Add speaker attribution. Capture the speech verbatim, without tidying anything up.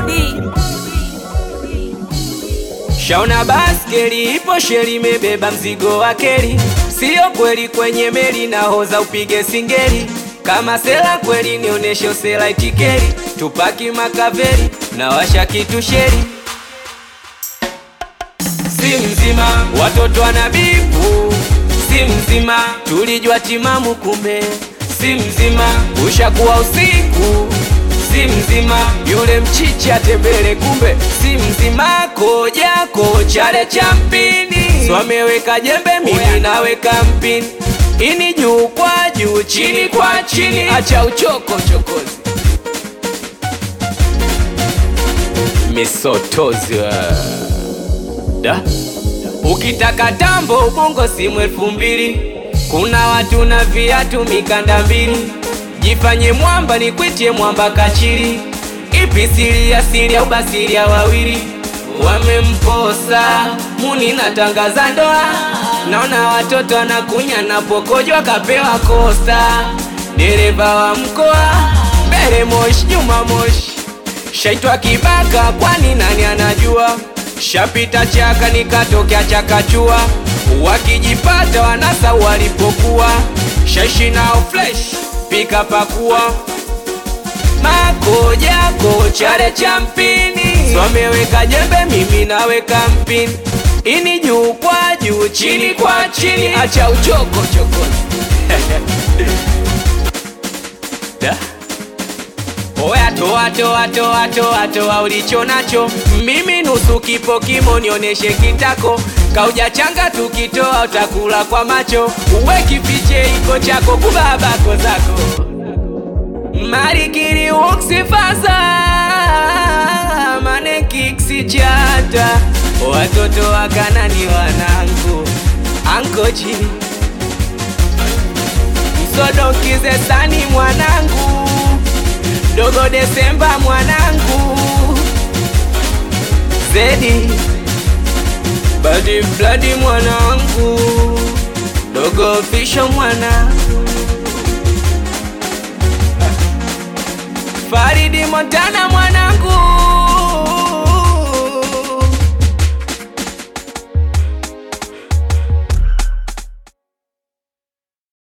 Speaker 1: Kimbudi.
Speaker 2: Shaona baskeli ipo sheri mebeba mzigo wa keri. Sio kweli kwenye meli na hoza upige singeli. Kama sela kweli nioneshe usela itikeri. Tupaki makaveri na washa kitu sheri. Si mzima watoto wanabibu. Si mzima tulijua timamu kumbe. Si mzima ushakuwa usiku. Si mzima yule mchichi atembele kumbe. Si mzima kojako chale cha mpini. So ameweka jembe mimi naweka mpini. Ini juu kwa juu chini kwa chini. Acha uchoko chokozi misotozi da. Ukitaka tambo ubongo simu elfu mbili. Kuna watu na viatu mikanda mbili. Jifanye mwamba ni kwitie mwamba kachiri. Ipi siri ya siri au basiri ya wawili. Wamemposa muni natangaza ndoa. Naona watoto wanakunya na pokojwa kapewa kosta. Dereva wa mkoa mbele moshi nyuma moshi. Shaitwa kibaka kwani nani anajua. Shapita chaka nikatokea chakachua. Wakijipata wanasa walipokuwa. Shaishi nao flesh pika pakua. Makojako chale cha mpini. So ameweka jembe mimi naweka mpini. Ini juu kwa juu chini kwa chini. Acha uchoko chokozi da. Oya toa toa toa toa toa ulicho nacho. Mimi nusu kipo kimo nioneshe kitako. Kauja changa tukitoa utakula kwa macho. Uwe kifiche iko chako kubabako zako. Marikiri uksifasa mane kiksi chata. Watoto wakana ni wanangu ankochi. Msodokize sani mwanangu. Dogo Desemba mwanangu. Zedi Badi Bloody mwanangu. Dogo Fisho mwanangu. Faridi Montana